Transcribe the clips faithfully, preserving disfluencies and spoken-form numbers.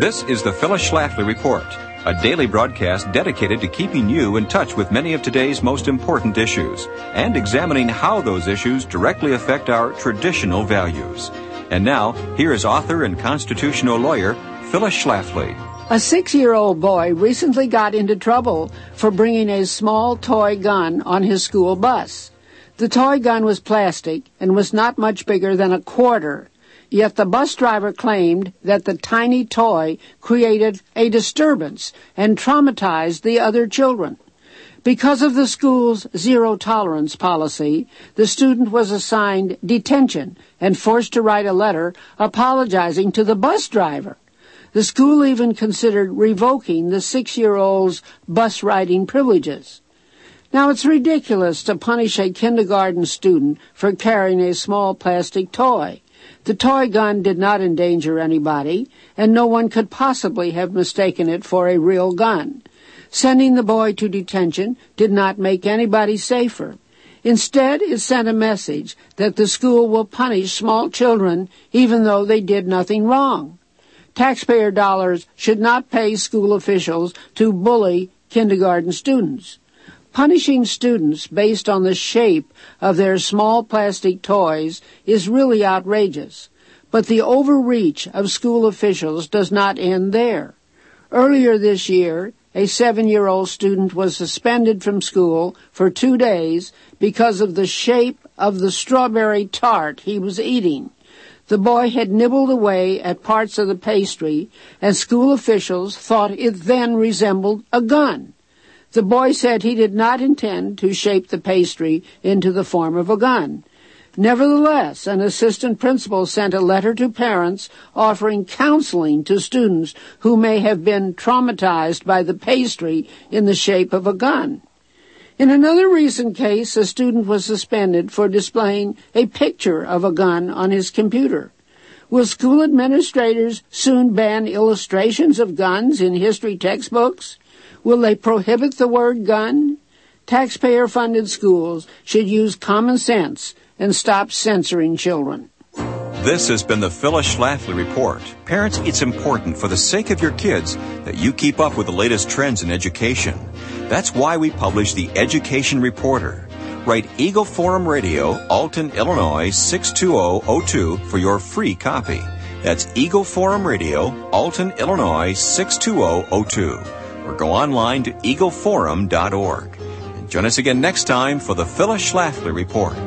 This is the Phyllis Schlafly Report, a daily broadcast dedicated to keeping you in touch with many of today's most important issues and examining how those issues directly affect our traditional values. And now, here is author and constitutional lawyer Phyllis Schlafly. A six-year-old boy recently got into trouble for bringing a small toy gun on his school bus. The toy gun was plastic and was not much bigger than a quarter, yet the bus driver claimed that the tiny toy created a disturbance and traumatized the other children. Because of the school's zero-tolerance policy, the student was assigned detention and forced to write a letter apologizing to the bus driver. The school even considered revoking the six-year-old's bus riding privileges. Now, it's ridiculous to punish a kindergarten student for carrying a small plastic toy. The toy gun did not endanger anybody, and no one could possibly have mistaken it for a real gun. Sending the boy to detention did not make anybody safer. Instead, it sent a message that the school will punish small children even though they did nothing wrong. Taxpayer dollars should not pay school officials to bully kindergarten students. Punishing students based on the shape of their small plastic toys is really outrageous. But the overreach of school officials does not end there. Earlier this year, a seven-year-old student was suspended from school for two days because of the shape of the strawberry tart he was eating. The boy had nibbled away at parts of the pastry, and school officials thought it then resembled a gun. The boy said he did not intend to shape the pastry into the form of a gun. Nevertheless, an assistant principal sent a letter to parents offering counseling to students who may have been traumatized by the pastry in the shape of a gun. In another recent case, a student was suspended for displaying a picture of a gun on his computer. Will school administrators soon ban illustrations of guns in history textbooks? Will they prohibit the word gun? Taxpayer-funded schools should use common sense and stop censoring children. This has been the Phyllis Schlafly Report. Parents, it's important for the sake of your kids that you keep up with the latest trends in education. That's why we publish the Education Reporter. Write Eagle Forum Radio, Alton, Illinois six two zero zero two for your free copy. That's Eagle Forum Radio, Alton, Illinois six two zero zero two. Or go online to eagle forum dot org. And join us again next time for the Phyllis Schlafly Report.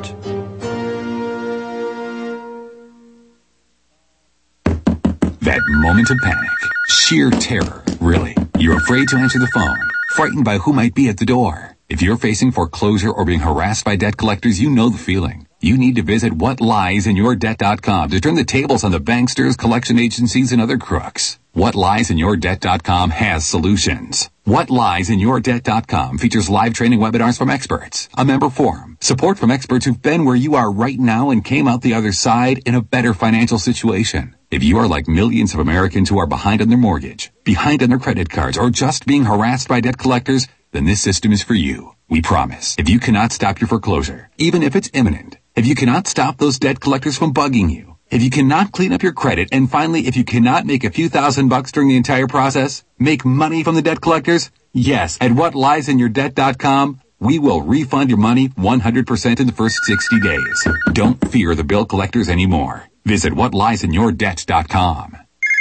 That moment of panic, sheer terror, really. You're afraid to answer the phone, frightened by who might be at the door. If you're facing foreclosure or being harassed by debt collectors, you know the feeling. You need to visit what lies in your debt dot com to turn the tables on the banksters, collection agencies, and other crooks. what lies in your debt dot com has solutions. what lies in your debt dot com features live training webinars from experts, a member forum, support from experts who've been where you are right now and came out the other side in a better financial situation. If you are like millions of Americans who are behind on their mortgage, behind on their credit cards, or just being harassed by debt collectors, then this system is for you. We promise. If you cannot stop your foreclosure, even if it's imminent, if you cannot stop those debt collectors from bugging you, if you cannot clean up your credit, and finally, if you cannot make a few thousand bucks during the entire process, make money from the debt collectors, yes, at what lies in your debt dot com, we will refund your money one hundred percent in the first sixty days. Don't fear the bill collectors anymore. Visit what lies in your debt dot com.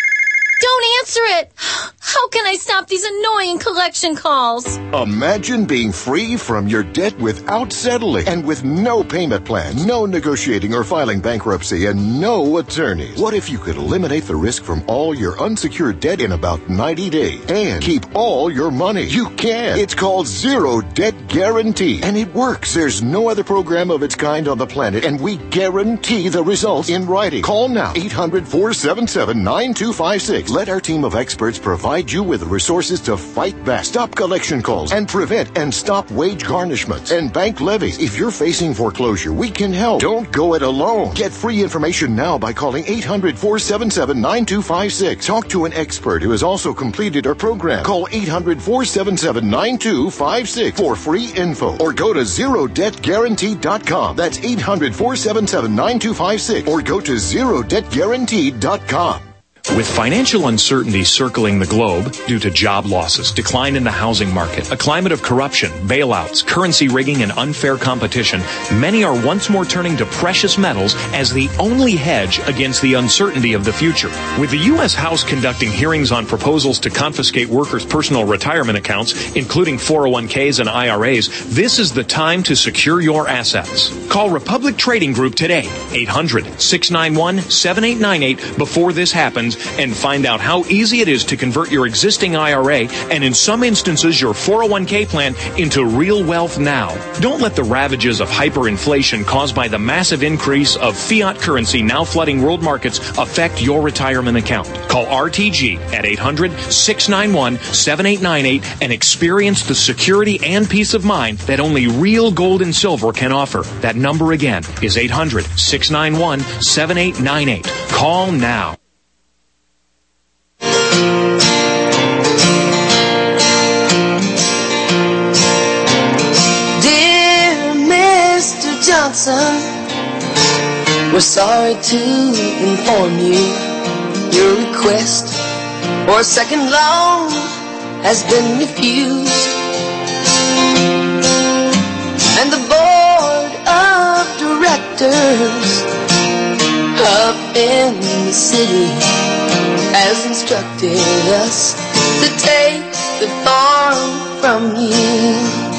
Don't answer it! How can I stop these annoying collection calls? Imagine being free from your debt without settling and with no payment plan, no negotiating or filing bankruptcy, and no attorneys. What if you could eliminate the risk from all your unsecured debt in about ninety days and keep all your money? You can. It's called Zero Debt Guarantee, and it works. There's no other program of its kind on the planet, and we guarantee the results in writing. Call now, eight hundred, four seven seven, nine two five six. Let our team of experts provide you with the resources to fight back, stop collection calls, and prevent and stop wage garnishments and bank levies. If you're facing foreclosure, we can help. Don't go it alone. Get free information now by calling eight hundred, four seven seven, nine two five six. Talk to an expert who has also completed our program. Call eight hundred, four seven seven, nine two five six for free info, or go to zero debt guarantee dot com. That's eight hundred, four seven seven, nine two five six, or go to zero debt guarantee dot com. With financial uncertainty circling the globe due to job losses, decline in the housing market, a climate of corruption, bailouts, currency rigging, and unfair competition, many are once more turning to precious metals as the only hedge against the uncertainty of the future. With the U S House conducting hearings on proposals to confiscate workers' personal retirement accounts, including four oh one k's and I R A's, this is the time to secure your assets. Call Republic Trading Group today, eight hundred, six nine one, seven eight nine eight, before this happens, and find out how easy it is to convert your existing I R A and, in some instances, your four oh one k plan into real wealth now. Don't let the ravages of hyperinflation caused by the massive increase of fiat currency now flooding world markets affect your retirement account. Call R T G at eight hundred, six nine one, seven eight nine eight and experience the security and peace of mind that only real gold and silver can offer. That number again is eight hundred, six nine one, seven eight nine eight. Call now. Dear Mister Johnson, we're sorry to inform you your request for a second loan has been refused, and the board of directors up in the city has instructed us to take the farm from you.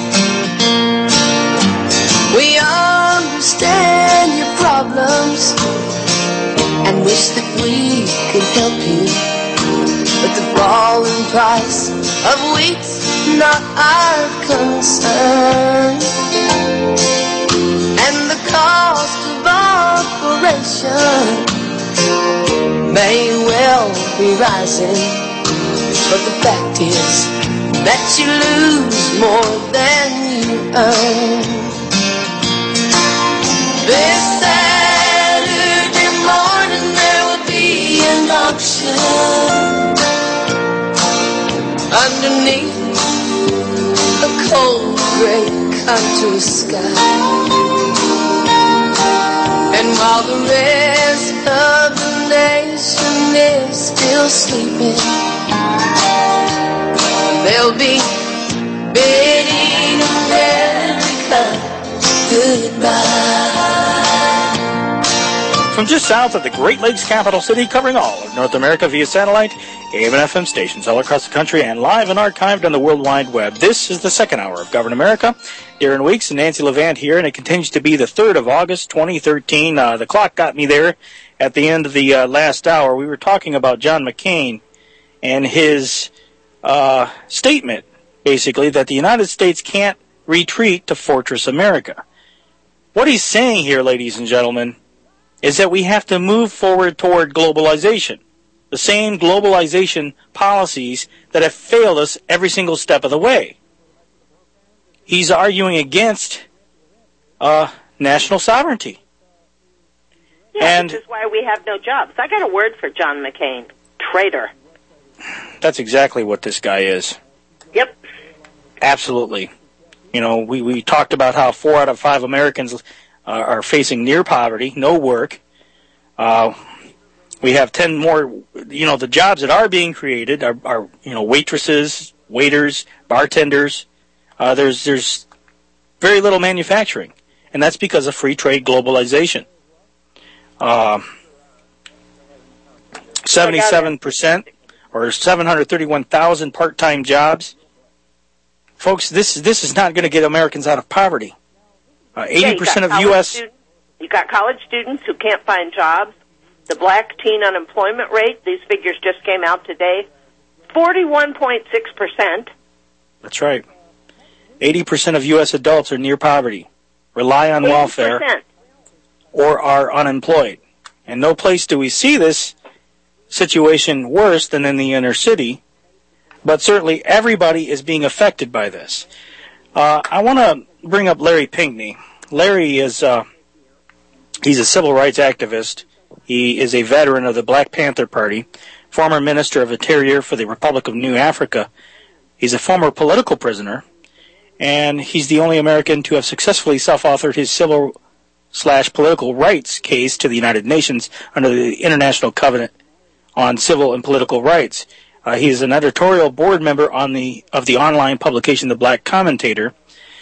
We understand your problems and wish that we could help you, but the falling price of wheat's not our concern, and the cost of operation may well be rising, but the fact is that you lose more than you earn. This Saturday morning there will be an auction underneath a cold gray country sky, and while the rest of the nation is still sleeping, they'll be bidding America goodbye. From just south of the Great Lakes capital city, covering all of North America via satellite, A M and F M stations all across the country, and live and archived on the World Wide Web. This is the second hour of Govern America. Darren Weeks and Nancy Levant here, and it continues to be the third of August, twenty thirteen. Uh, the clock got me there at the end of the uh, last hour. We were talking about John McCain and his uh, statement, basically, that the United States can't retreat to Fortress America. What he's saying here, ladies and gentlemen, is that we have to move forward toward globalization. The same globalization policies that have failed us every single step of the way. He's arguing against uh, national sovereignty. Yeah, and which is why we have no jobs. I got a word for John McCain. Traitor. That's exactly what this guy is. Yep. Absolutely. You know, we, we talked about how four out of five Americans uh, are facing near poverty, no work. Uh, we have ten more, you know, the jobs that are being created are, are you know, waitresses, waiters, bartenders. Uh, there's there's very little manufacturing, and that's because of free trade globalization. Uh, seventy-seven percent, or seven hundred thirty-one thousand part-time jobs. Folks, this this is not going to get Americans out of poverty. Uh, eighty percent yeah, of U S Students, you got college students who can't find jobs. The black teen unemployment rate, these figures just came out today, forty-one point six percent. That's right. eighty percent of U S adults are near poverty, rely on eighty percent. Welfare, or are unemployed. And no place do we see this situation worse than in the inner city, but certainly everybody is being affected by this. Uh, I want to bring up Larry Pinkney. Larry is, uh, he's a civil rights activist. He is a veteran of the Black Panther Party, former Minister of Interior for the Republic of New Africa. He's a former political prisoner, and he's the only American to have successfully self-authored his civil slash political rights case to the United Nations under the International Covenant on civil and political rights. Uh, he is an editorial board member on the of the online publication The Black Commentator,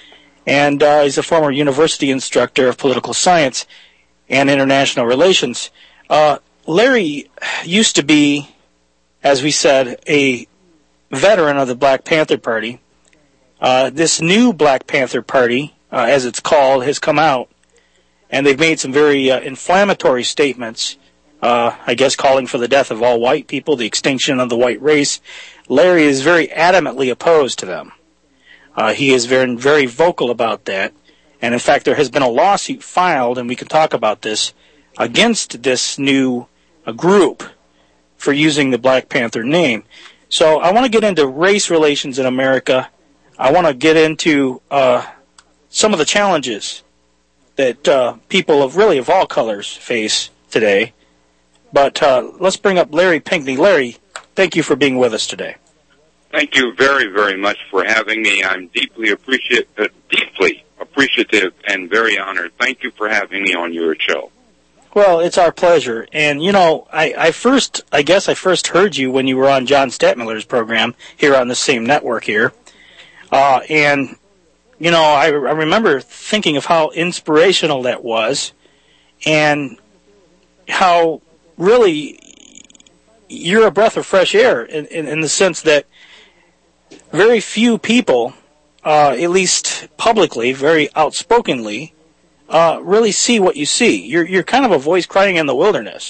and uh, he's a former university instructor of political science and international relations. Uh, Larry used to be, as we said, a veteran of the Black Panther Party. Uh, this new Black Panther Party, uh, as it's called, has come out, and they've made some very uh, inflammatory statements, uh, I guess calling for the death of all white people, the extinction of the white race. Larry is very adamantly opposed to them. Uh, he is very, very vocal about that, and in fact there has been a lawsuit filed, and we can talk about this, against this new uh, group for using the Black Panther name. So I want to get into race relations in America. I want to get into uh, some of the challenges that uh, people of really of all colors face today. But uh, let's bring up Larry Pinkney. Larry, thank you for being with us today. Thank you very, very much for having me. I'm deeply appreciate, uh, deeply appreciative and very honored. Thank you for having me on your show. Well, it's our pleasure. And, you know, I, I first, I guess I first heard you when you were on John Stadtmiller's program here on the same network here. Uh, and, you know, I, I remember thinking of how inspirational that was and how really you're a breath of fresh air in, in, in the sense that very few people, uh, at least publicly, very outspokenly, uh, really see what you see. You're, you're kind of a voice crying in the wilderness.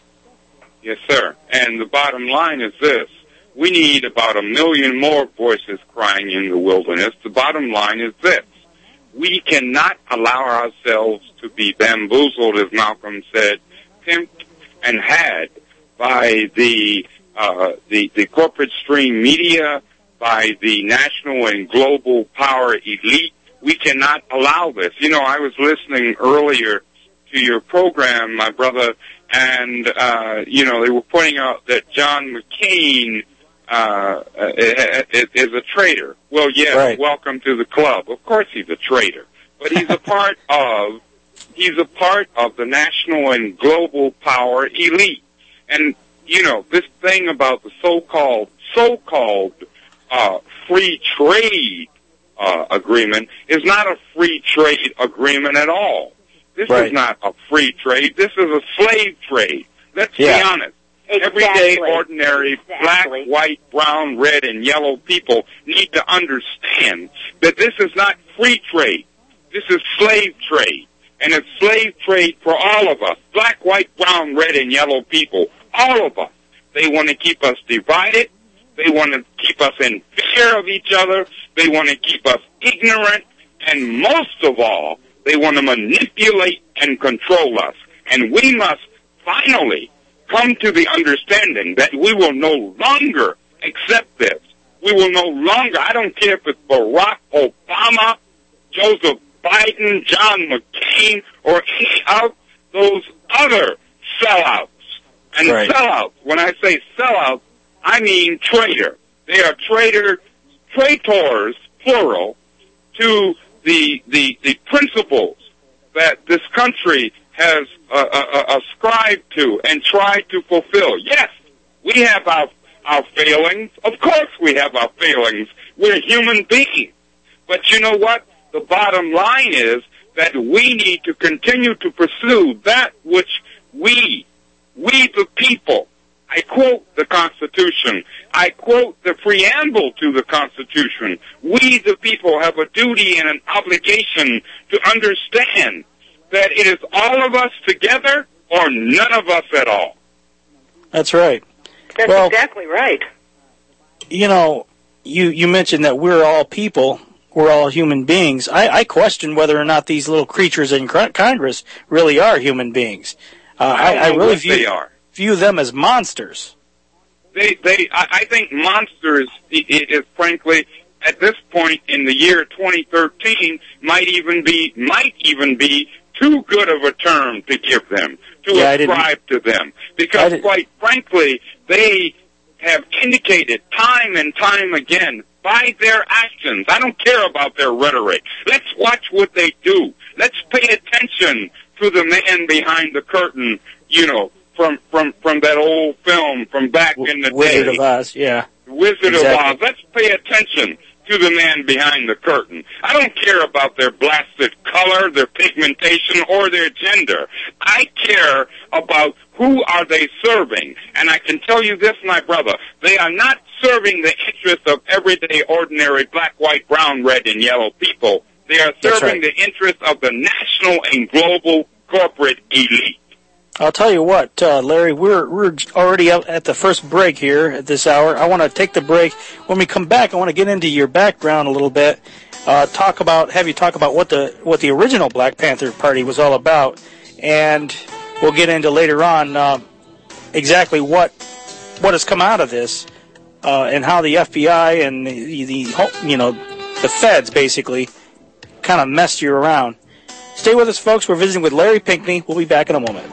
Yes, sir. And the bottom line is this. We need about a million more voices crying in the wilderness. The bottom line is this. We cannot allow ourselves to be bamboozled, as Malcolm said, pimped and had by the, uh, the, the corporate stream media, by the national and global power elite. We cannot allow this. You know, I was listening earlier to your program, my brother, and, uh, you know, they were pointing out that John McCain uh, is a traitor. Well, yes, right. Welcome to the club. Of course he's a traitor. But he's a part of, he's a part of the national and global power elite. And, you know, this thing about the so-called, so-called, uh, free trade, uh, agreement is not a free trade agreement at all. This right. is not a free trade. This is a slave trade. Let's yeah. be honest. Exactly. Everyday, ordinary, exactly. black, white, brown, red, and yellow people need to understand that this is not free trade. This is slave trade. And it's slave trade for all of us, black, white, brown, red, and yellow people, all of us. They want to keep us divided. They want to keep us in fear of each other. They want to keep us ignorant. And most of all, they want to manipulate and control us. And we must finally come to the understanding that we will no longer accept this. We will no longer, I don't care if it's Barack Obama, Joseph Biden, John McCain, or any of those other sellouts. And right. sellouts, when I say sellouts, I mean traitor. They are traitor, traitors, plural, to the, the, the principles that this country has uh, uh, ascribed to and tried to fulfill. Yes, we have our, our failings. Of course we have our failings. We're human beings. But you know what? The bottom line is that we need to continue to pursue that which we, we the people, I quote the Constitution, I quote the preamble to the Constitution, we the people have a duty and an obligation to understand that it is all of us together or none of us at all. That's right. That's well, exactly right. You know, you, you mentioned that we're all people. We're all human beings. I, I question whether or not these little creatures in Congress really are human beings. Uh, I, I, I really view, they are. view them as monsters. They, they, I think monsters is frankly, at this point in the year twenty thirteen, might even be, might even be too good of a term to give them, to yeah, ascribe to them. Because quite frankly, they have indicated time and time again by their actions. I don't care about their rhetoric. Let's watch what they do. Let's pay attention to the man behind the curtain, you know, from, from, from that old film from back in the Wizard day. of Oz, yeah. Wizard Exactly. of Oz. Let's pay attention to the man behind the curtain. I don't care about their blasted color, their pigmentation, or their gender. I care about who are they serving. And I can tell you this, my brother, they are not serving the interests of everyday, ordinary black, white, brown, red, and yellow people. They are That's serving right. the interests of the national and global corporate elite. I'll tell you what, uh, Larry, we're we're already up at the first break here at this hour. I want to take the break. When we come back, I want to get into your background a little bit. Uh, talk about, have you talk about what the what the original Black Panther Party was all about, and we'll get into later on uh, exactly what what has come out of this, uh, and how the F B I and the, the you know the feds basically kind of messed you around. Stay with us, folks. We're visiting with Larry Pinckney. We'll be back in a moment.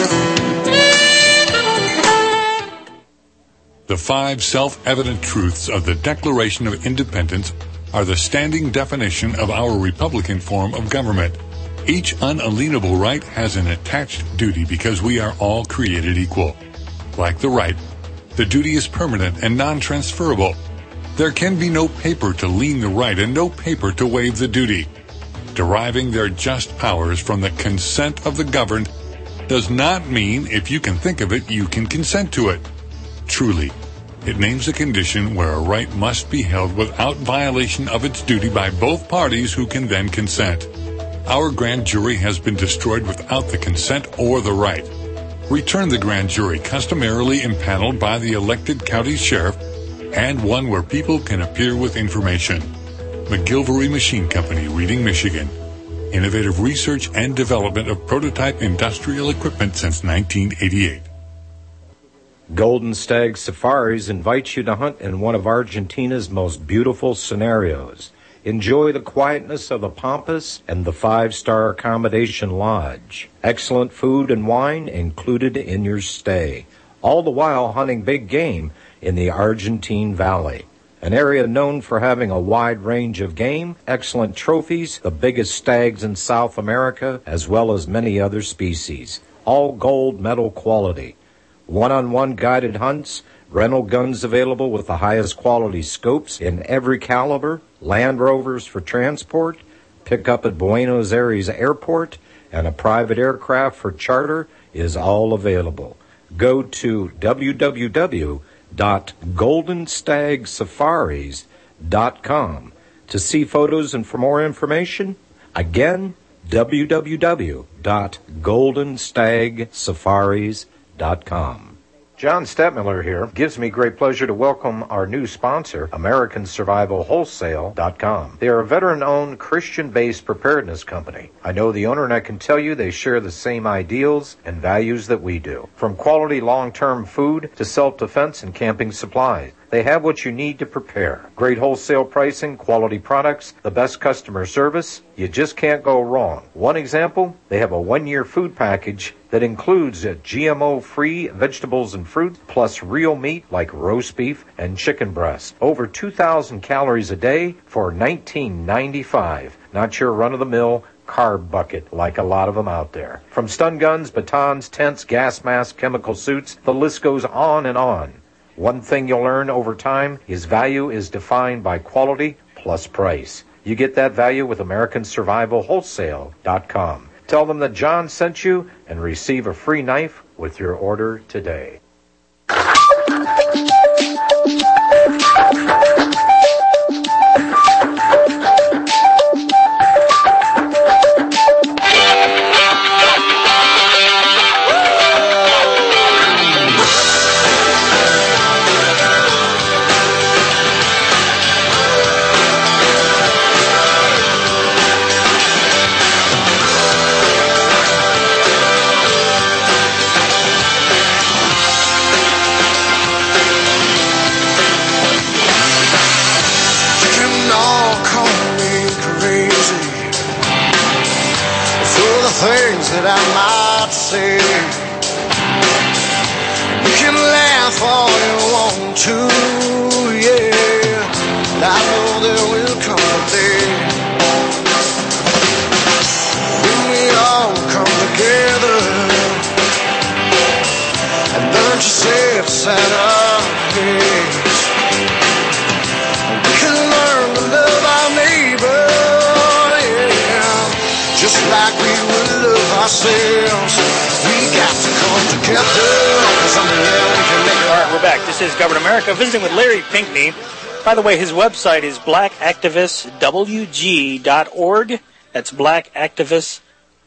The five self-evident truths of the Declaration of Independence are the standing definition of our Republican form of government. Each unalienable right has an attached duty because we are all created equal. Like the right, the duty is permanent and non-transferable. There can be no paper to lien the right and no paper to waive the duty. Deriving their just powers from the consent of the governed does not mean if you can think of it, you can consent to it. Truly, it names a condition where a right must be held without violation of its duty by both parties who can then consent. Our grand jury has been destroyed without the consent or the right. Return the grand jury customarily impaneled by the elected county sheriff and one where people can appear with information. McGilvery Machine Company, Reading, Michigan. Innovative research and development of prototype industrial equipment since nineteen eighty-eight. Golden Stag Safaris invites you to hunt in one of Argentina's most beautiful scenarios. Enjoy the quietness of the Pampas and the five-star accommodation lodge. Excellent food and wine included in your stay. All the while hunting big game in the Argentine Valley. An area known for having a wide range of game, excellent trophies, the biggest stags in South America, as well as many other species. All gold medal quality. One-on-one guided hunts, rental guns available with the highest quality scopes in every caliber, Land Rovers for transport, pick up at Buenos Aires Airport, and a private aircraft for charter is all available. Go to w w w dot golden stag safaris dot com to see photos and for more information. Again, w w w dot golden stag safaris dot com. John Stettmiller here. Gives me great pleasure to welcome our new sponsor, American Survival Wholesale dot com. They are a veteran-owned, Christian-based preparedness company. I know the owner, and I can tell you they share the same ideals and values that we do. From quality long-term food to self-defense and camping supplies, they have what you need to prepare. Great wholesale pricing, quality products, the best customer service. You just can't go wrong. One example, they have a one-year food package that includes G M O-free vegetables and fruit, plus real meat like roast beef and chicken breast. Over two thousand calories a day for nineteen ninety-five. Not your run-of-the-mill carb bucket like a lot of them out there. From stun guns, batons, tents, gas masks, chemical suits, the list goes on and on. One thing you'll learn over time is value is defined by quality plus price. You get that value with American Survival Wholesale dot com. Tell them that John sent you and receive a free knife with your order today. Things that I might say. You can laugh all you want to, yeah. I know there will come a day when we all come together ourselves. We got to come together. Something else we can make. All right, we're back. This is Govern America, visiting with Larry Pinckney. By the way, his website is black activist w g dot org. That's Black Activist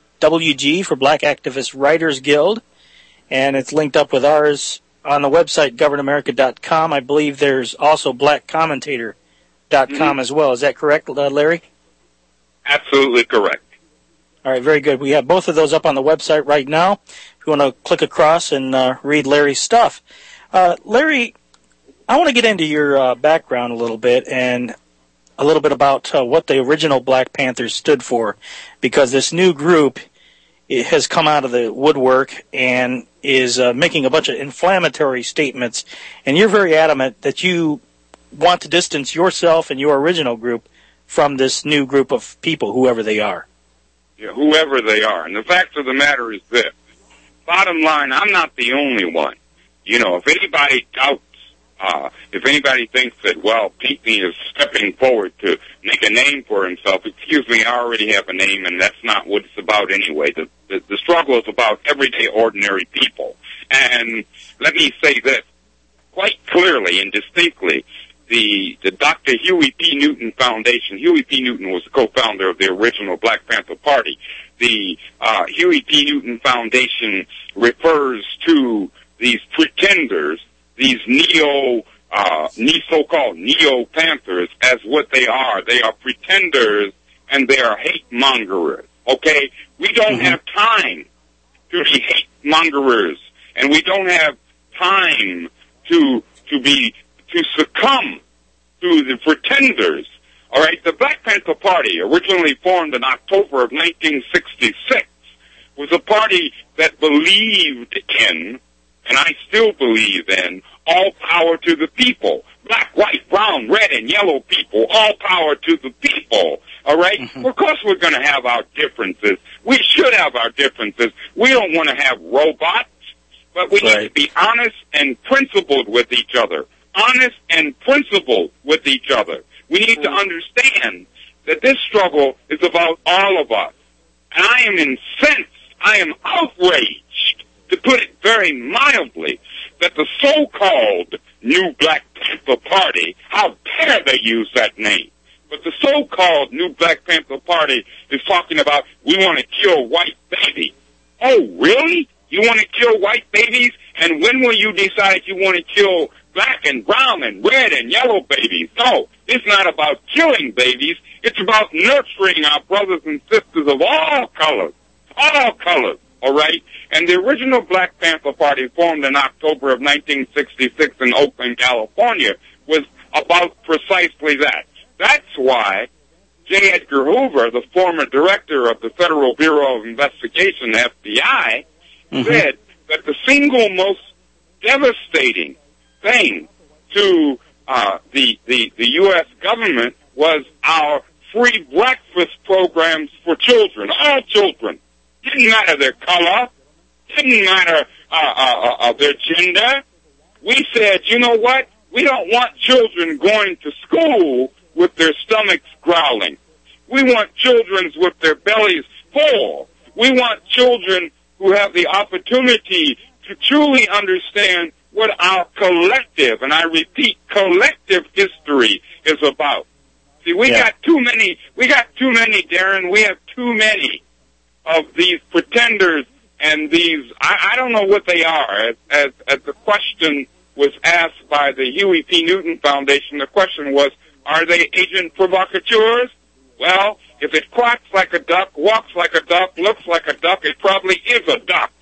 W G for Black Activist Writers Guild. And it's linked up with ours on the website, govern america dot com. I believe there's also black commentator dot com mm-hmm. as well. Is that correct, uh, Larry? Absolutely correct. All right, very good. We have both of those up on the website right now. If you want to click across and uh, read Larry's stuff. Uh, Larry, I want to get into your uh, background a little bit and a little bit about uh, what the original Black Panthers stood for, because this new group it has come out of the woodwork and is uh, making a bunch of inflammatory statements, and you're very adamant that you want to distance yourself and your original group from this new group of people, whoever they are. Yeah, whoever they are. And the fact of the matter is this. Bottom line, I'm not the only one. You know, if anybody doubts, uh, if anybody thinks that, well, Pinckney is stepping forward to make a name for himself, excuse me, I already have a name, and that's not what it's about anyway. The, the, the struggle is about everyday, ordinary people. And let me say this quite clearly and distinctly. The, the Doctor Huey P. Newton Foundation, Huey P. Newton was the co-founder of the original Black Panther Party. The uh, Huey P. Newton Foundation refers to these pretenders, these neo, uh, so-called neo-Panthers, as what they are. They are pretenders and they are hate-mongerers, okay? We don't mm-hmm. have time to be hate-mongerers, and we don't have time to to be to succumb to the pretenders. All right, the Black Panther Party, originally formed in October of nineteen sixty-six, was a party that believed in, and I still believe in, all power to the people. Black, white, brown, red, and yellow people, all power to the people. All right? Mm-hmm. Of course we're going to have our differences. We should have our differences. We don't want to have robots, but we right. need to be honest and principled with each other. Honest and principled with each other. We need to understand that this struggle is about all of us. And I am incensed, I am outraged, to put it very mildly, that the so-called New Black Panther Party, how dare they use that name, but the so-called New Black Panther Party is talking about, we want to kill white babies. Oh, really? You want to kill white babies? And when will you decide you want to kill black and brown and red and yellow babies? No, it's not about killing babies. It's about nurturing our brothers and sisters of all colors, all colors, all right? And the original Black Panther Party, formed in October of nineteen sixty-six in Oakland, California, was about precisely that. That's why J. Edgar Hoover, the former director of the Federal Bureau of Investigation, F B I, mm-hmm. said that the single most devastating thing to uh, the, the, the U S government was our free breakfast programs for children, all children. Didn't matter their color, didn't matter uh, uh, uh, their gender. We said, you know what? We don't want children going to school with their stomachs growling. We want children with their bellies full. We want children who have the opportunity to truly understand what our collective, and I repeat, collective history is about. See, we yeah. got too many, we got too many, Darren, we have too many of these pretenders and these, I, I don't know what they are. As, as, as the question was asked by the Huey P. Newton Foundation, the question was, are they agent provocateurs? Well, if it quacks like a duck, walks like a duck, looks like a duck, it probably is a duck.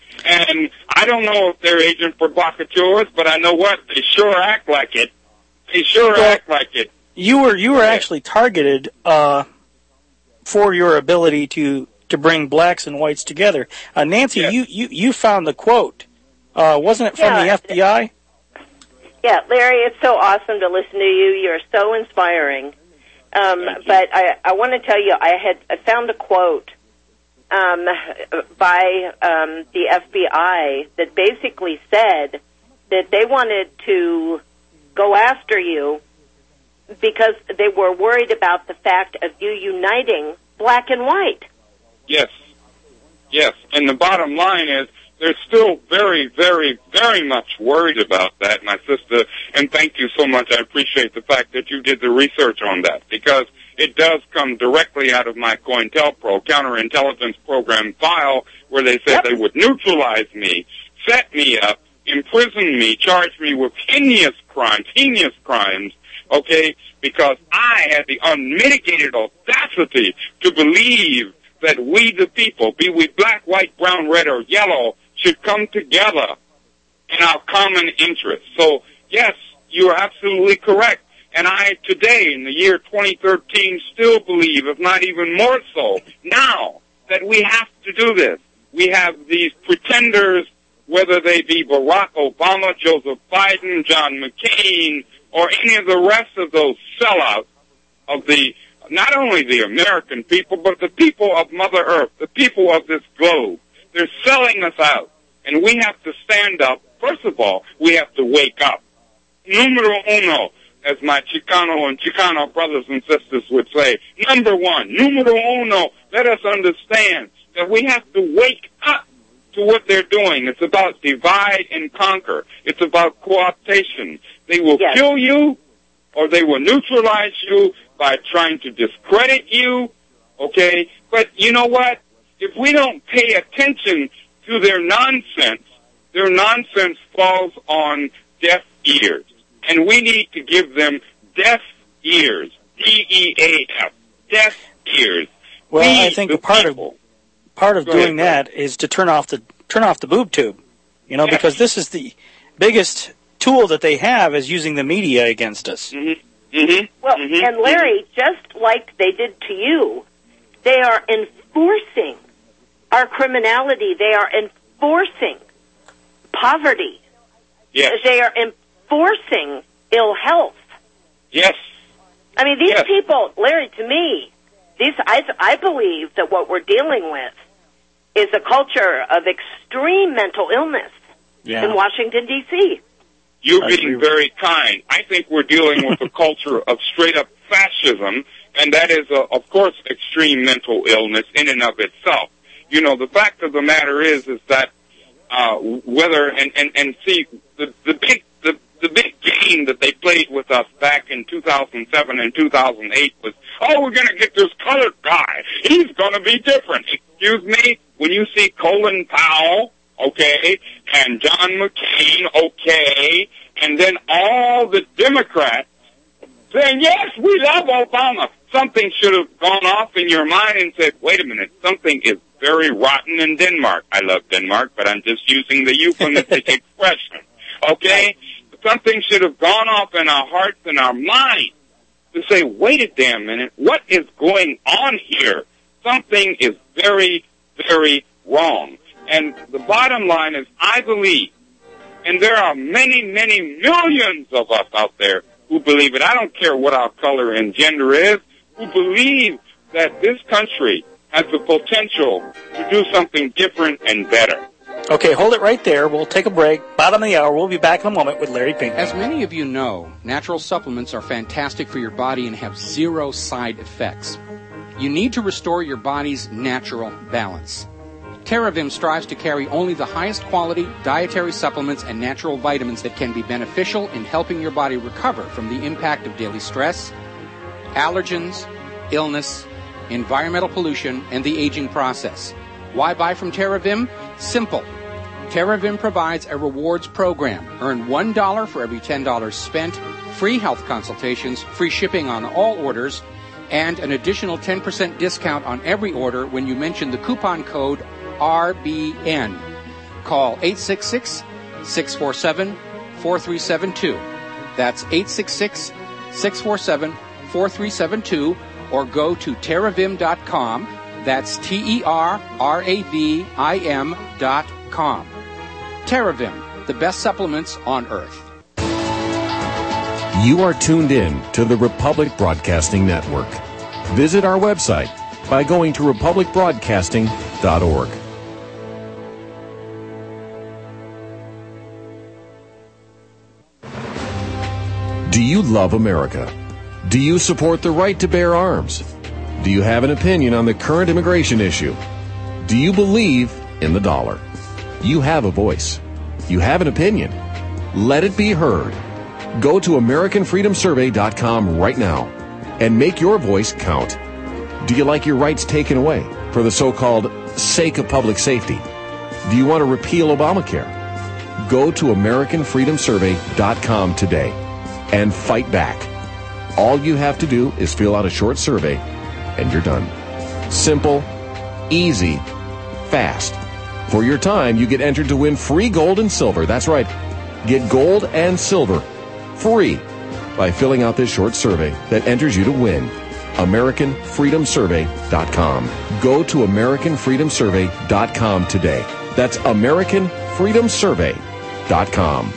And I don't know if they're agent provocateurs, but I know what, they sure act like it. They sure well, act like it. You were you were actually targeted uh, for your ability to, to bring blacks and whites together. Uh, Nancy, yes. you, you, you found the quote. Uh, wasn't it from yeah, the F B I? Yeah, Larry, it's so awesome to listen to you. You're so inspiring. Um, but I, I want to tell you, I had I found a quote um, by um, the F B I that basically said that they wanted to go after you because they were worried about the fact of you uniting black and white. Yes. Yes, and the bottom line is they're still very, very, very much worried about that, my sister, and thank you so much. I appreciate the fact that you did the research on that, because it does come directly out of my COINTELPRO counterintelligence program file, where they said yep. they would neutralize me, set me up, imprison me, charge me with heinous crimes, heinous crimes, okay, because I had the unmitigated audacity to believe that we the people, be we black, white, brown, red, or yellow, should come together in our common interest. So, yes, you are absolutely correct. And I, today, in the year twenty thirteen, still believe, if not even more so, now, that we have to do this. We have these pretenders, whether they be Barack Obama, Joseph Biden, John McCain, or any of the rest of those sellouts of the, not only the American people, but the people of Mother Earth, the people of this globe. They're selling us out. And we have to stand up. First of all, we have to wake up. Numero uno, as my Chicano and Chicano brothers and sisters would say. Number one, numero uno, let us understand that we have to wake up to what they're doing. It's about divide and conquer. It's about cooptation. They will yes. kill you, or they will neutralize you by trying to discredit you, okay? But you know what? If we don't pay attention to their nonsense, their nonsense falls on deaf ears. And we need to give them deaf ears, D E A F, deaf ears. Well, we, I think part people. of part of Go doing ahead, that is to turn off the turn off the boob tube, you know, yes. because this is the biggest tool that they have, is using the media against us. Mm-hmm. Mm-hmm. Well, mm-hmm. and Larry, just like they did to you, they are enforcing our criminality. They are enforcing poverty. Yes. They are enforcing ill health. Yes. I mean, these yes. people, Larry, to me, these I, I believe that what we're dealing with is a culture of extreme mental illness yeah. in Washington, D C You're being very kind. I think we're dealing with a culture of straight-up fascism, and that is, uh, of course, extreme mental illness in and of itself. You know, the fact of the matter is, is that uh, whether and, and, and see the the big the the big game that they played with us back in two thousand seven and two thousand eight was, oh, we're going to get this colored guy. He's going to be different. Excuse me, when you see Colin Powell, okay, and John McCain, okay, and then all the Democrats saying, yes, we love Obama. Something should have gone off in your mind and said, wait a minute, something is very rotten in Denmark. I love Denmark, but I'm just using the euphemistic expression, okay? Something should have gone off in our hearts and our minds to say, wait a damn minute, what is going on here? Something is very, very wrong. And the bottom line is, I believe, and there are many, many millions of us out there who believe it, I don't care what our color and gender is, who believe that this country has the potential to do something different and better. Okay, hold it right there. We'll take a break. Bottom of the hour. We'll be back in a moment with Larry Pink. As many of you know, natural supplements are fantastic for your body and have zero side effects. You need to restore your body's natural balance. TerraVim strives to carry only the highest quality dietary supplements and natural vitamins that can be beneficial in helping your body recover from the impact of daily stress, allergens, illness, environmental pollution, and the aging process. Why buy from TerraVim? Simple. TerraVim provides a rewards program. Earn one dollar for every ten dollars spent, free health consultations, free shipping on all orders, and an additional ten percent discount on every order when you mention the coupon code R B N. Call eight six six, six four seven, four three seven two. That's eight six six, six four seven, four three seven two, or go to terravim dot com. That's T E R R A V I M dot com. TerraVim, the best supplements on earth. You are tuned in to the Republic Broadcasting Network. Visit our website by going to republic broadcasting dot org. Do you love America? Do you support the right to bear arms? Do you have an opinion on the current immigration issue? Do you believe in the dollar? You have a voice. You have an opinion. Let it be heard. Go to American Freedom Survey dot com right now and make your voice count. Do you like your rights taken away for the so-called sake of public safety? Do you want to repeal Obamacare? Go to American Freedom Survey dot com today and fight back. All you have to do is fill out a short survey and you're done. Simple, easy, fast. For your time, you get entered to win free gold and silver. That's right. Get gold and silver free by filling out this short survey that enters you to win. American Freedom Survey dot com. Go to American Freedom Survey dot com today. That's American Freedom Survey dot com.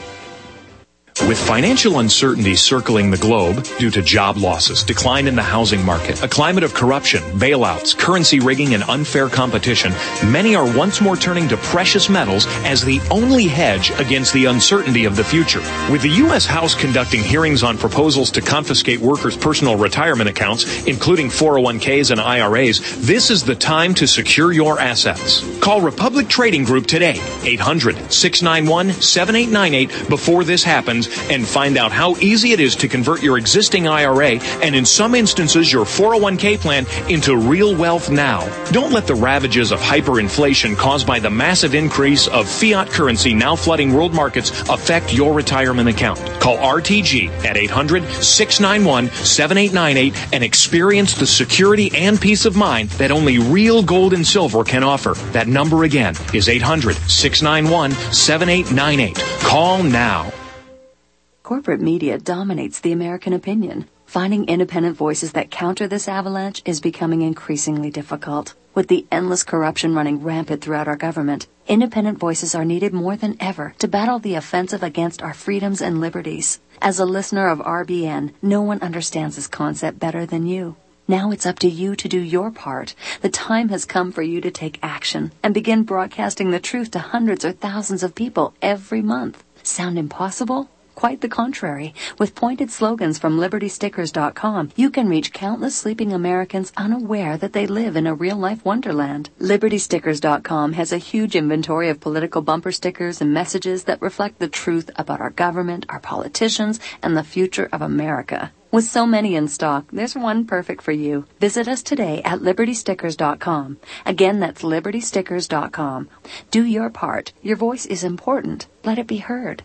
With financial uncertainty circling the globe due to job losses, decline in the housing market, a climate of corruption, bailouts, currency rigging, and unfair competition, many are once more turning to precious metals as the only hedge against the uncertainty of the future. With the U S House conducting hearings on proposals to confiscate workers' personal retirement accounts, including four oh one k's and I R A's, this is the time to secure your assets. Call Republic Trading Group today, eight hundred, six nine one, seven eight nine eight, before this happens, and find out how easy it is to convert your existing I R A and, in some instances, your four oh one k plan into real wealth now. Don't let the ravages of hyperinflation caused by the massive increase of fiat currency now flooding world markets affect your retirement account. Call R T G at eight hundred, six nine one, seven eight nine eight and experience the security and peace of mind that only real gold and silver can offer. That number again is eight hundred, six nine one, seven eight nine eight. Call now. Corporate media dominates the American opinion. Finding independent voices that counter this avalanche is becoming increasingly difficult. With the endless corruption running rampant throughout our government, independent voices are needed more than ever to battle the offensive against our freedoms and liberties. As a listener of R B N, no one understands this concept better than you. Now it's up to you to do your part. The time has come for you to take action and begin broadcasting the truth to hundreds or thousands of people every month. Sound impossible? Quite the contrary. With pointed slogans from Liberty Stickers dot com, you can reach countless sleeping Americans unaware that they live in a real-life wonderland. Liberty Stickers dot com has a huge inventory of political bumper stickers and messages that reflect the truth about our government, our politicians, and the future of America. With so many in stock, there's one perfect for you. Visit us today at Liberty Stickers dot com. Again, that's Liberty Stickers dot com. Do your part. Your voice is important. Let it be heard.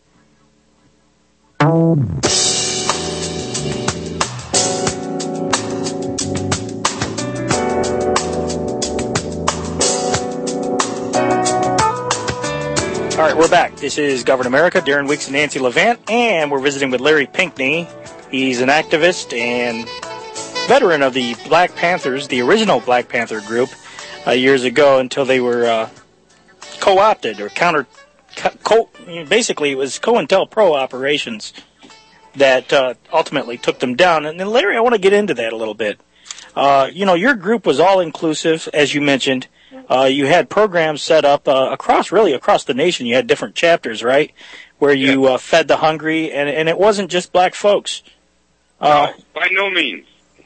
All right, we're back. This is Govern America, Darren Weeks and Nancy Levant, and we're visiting with Larry Pinckney. He's an activist and veteran of the Black Panthers, the original Black Panther group, uh, years ago until they were uh, co-opted or counter. Co- basically, it was COINTELPRO operations that uh, ultimately took them down. And then, Larry, I want to get into that a little bit. Uh, you know, your group was all-inclusive, as you mentioned. Uh, you had programs set up uh, across, really across the nation. You had different chapters, right, where you uh, fed the hungry, and, and it wasn't just black folks. Uh, no, by no means.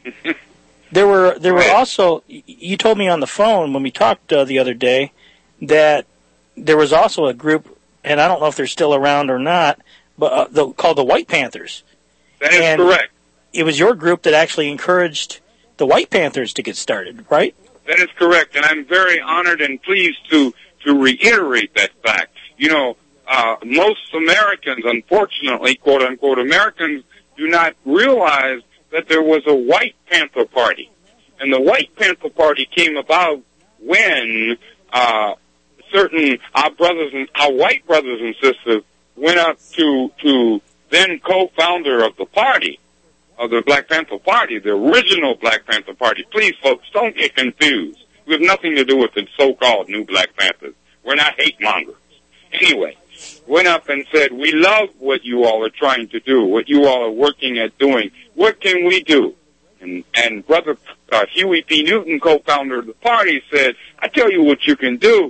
there were there were also, you told me on the phone when we talked uh, the other day that there was also a group, and I don't know if they're still around or not, but uh, the, called the White Panthers. That is and correct. It was your group that actually encouraged the White Panthers to get started, right? That is correct, and I'm very honored and pleased to, to reiterate that fact. You know, uh, most Americans, unfortunately, quote-unquote Americans, do not realize that there was a White Panther Party. And the White Panther Party came about when uh, certain, our brothers and, our white brothers and sisters went up to, to then co-founder of the party, of the Black Panther Party, the original Black Panther Party. Please, folks, don't get confused. We have nothing to do with the so-called new Black Panthers. We're not hate mongers. Anyway, went up and said, we love what you all are trying to do, what you all are working at doing. What can we do? And, and Brother uh, Huey P. Newton, co-founder of the party, said, I tell you what you can do.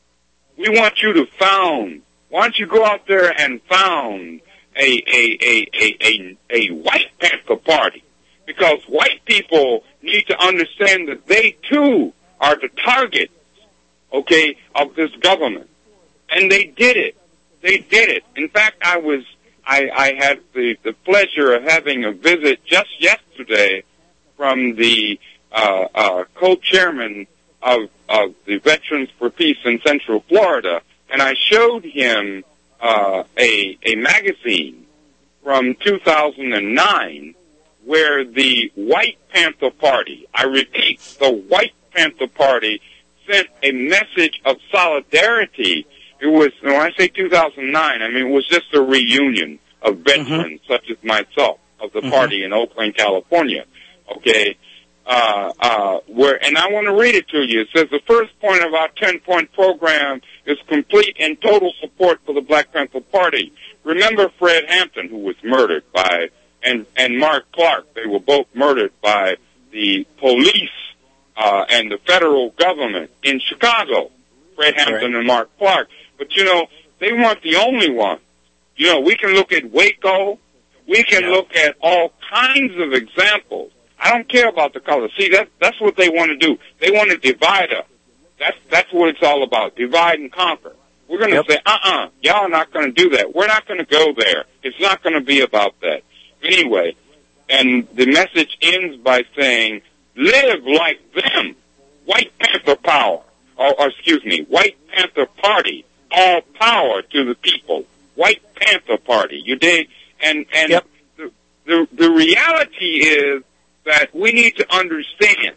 We want you to found. Why don't you go out there and found a, a, a, a, a, a White Panther Party? Because white people need to understand that they, too, are the target okay, of this government. And they did it. They did it. In fact, I was, I, I had the, the pleasure of having a visit just yesterday from the uh, uh, co-chairman of, of the Veterans for Peace in Central Florida, and I showed him uh, a, a magazine from two thousand nine where the White Panther Party, I repeat, the White Panther Party sent a message of solidarity. It was, when I say two thousand nine, I mean, it was just a reunion of veterans mm-hmm. such as myself of the mm-hmm. party in Oakland, California. Okay? Uh, uh, where, and I want to read it to you. It says, the first point of our ten-point program is complete and total support for the Black Panther Party. Remember Fred Hampton, who was murdered by, and, and Mark Clark. They were both murdered by the police, uh, and the federal government in Chicago. Fred Hampton right. and Mark Clark. But, you know, they weren't the only ones. You know, we can look at Waco. We can yeah. look at all kinds of examples. I don't care about the color. See, that, that's what they want to do. They want to divide us. That's, that's what it's all about, divide and conquer. We're going to yep. say, uh-uh, y'all are not going to do that. We're not going to go there. It's not going to be about that. Anyway, and the message ends by saying, live like them. White Panther power. Or, or excuse me, White Panther Party. All power to the people. White Panther Party. You dig? And, and yep. the, the, the reality is that we need to understand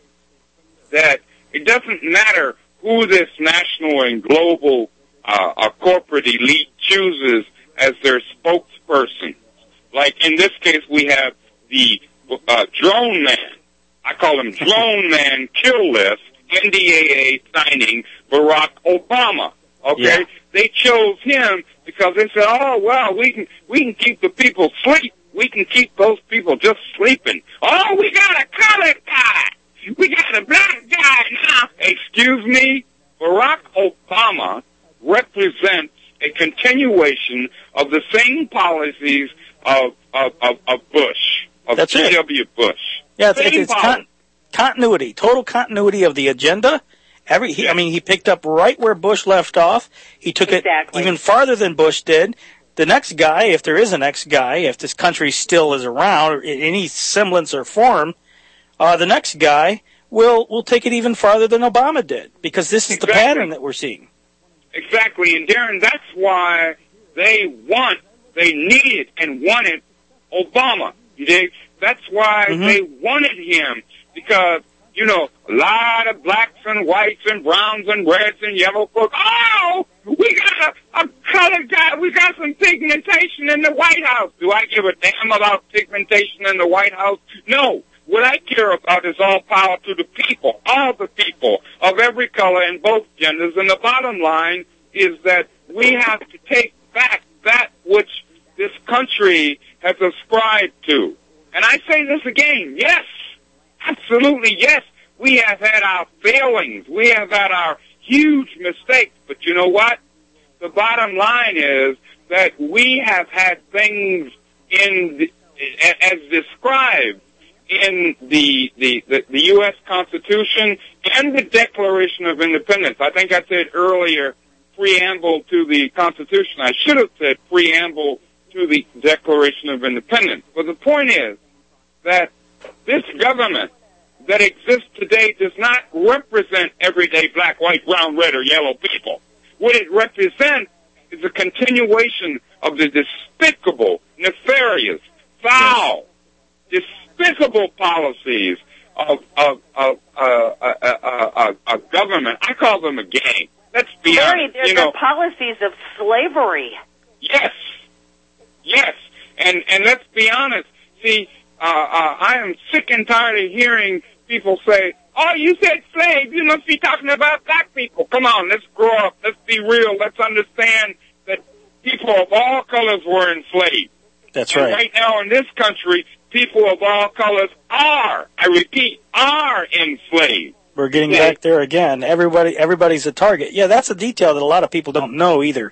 that it doesn't matter who this national and global uh, uh, corporate elite chooses as their spokesperson. Like in this case, we have the uh, drone man. I call him drone man kill list, N D A A signing Barack Obama. Okay, yeah. They chose him because they said, "Oh well, we can we can keep the people asleep. We can keep those people just sleeping. Oh, we got a colored guy. We got a black guy now." Excuse me, Barack Obama represents a continuation of the same policies of of of, of Bush, of G W Bush. Yeah, it's, it's, it's con- continuity, total continuity of the agenda. Every, he, I mean, he picked up right where Bush left off. He took exactly. it even farther than Bush did. The next guy, if there is a next guy, if this country still is around, or in any semblance or form, uh, the next guy will will take it even farther than Obama did, because this is exactly. the pattern that we're seeing. Exactly, and Darren, that's why they want, they needed and wanted Obama. You dig? That's why mm-hmm. they wanted him, because, you know, a lot of blacks and whites and browns and reds and yellow folks. Oh, we got a, a colored guy. We got some pigmentation in the White House. Do I give a damn about pigmentation in the White House? No. What I care about is all power to the people, all the people of every color and both genders. And the bottom line is that we have to take back that which this country has ascribed to. And I say this again, yes, absolutely yes, we have had our failings. We have had our huge mistakes. But you know what? The bottom line is that we have had things in the, as described in the, the, the, the U S Constitution and the Declaration of Independence. I think I said earlier preamble to the Constitution. I should have said preamble to the Declaration of Independence. But the point is that this government that exists today does not represent everyday black, white, brown, red, or yellow people. What it represents is a continuation of the despicable, nefarious, foul, despicable policies of of of uh, uh, uh, uh, uh, government. I call them a gang. Let's be Larry, honest. They're, you they're know, policies of slavery. Yes, yes, and and let's be honest. See, uh, uh, I am sick and tired of hearing people say, "Oh, you said slave. You must be talking about black people." Come on, let's grow up. Let's be real. Let's understand that people of all colors were enslaved. That's and right. Right now in this country, people of all colors are, I repeat, are enslaved. We're getting yeah. back there again. Everybody, everybody's a target. Yeah, that's a detail that a lot of people don't know either.